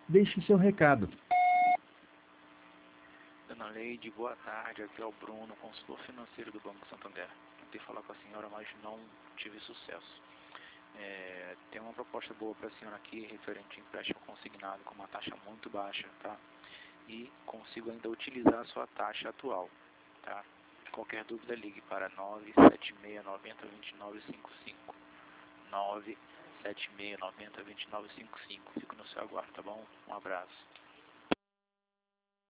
Deixe seu recado. Dona Leide, boa tarde, aqui é o Bruno, consultor financeiro do Banco Santander. Tentei falar com a senhora, mas não tive sucesso. Tem uma proposta boa para a senhora aqui, referente a empréstimo consignado com uma taxa muito baixa, tá? E consigo ainda utilizar a sua taxa atual, tá? Qualquer dúvida, ligue para 976902955. 976902955. Fico no seu aguardo, tá bom? Um abraço.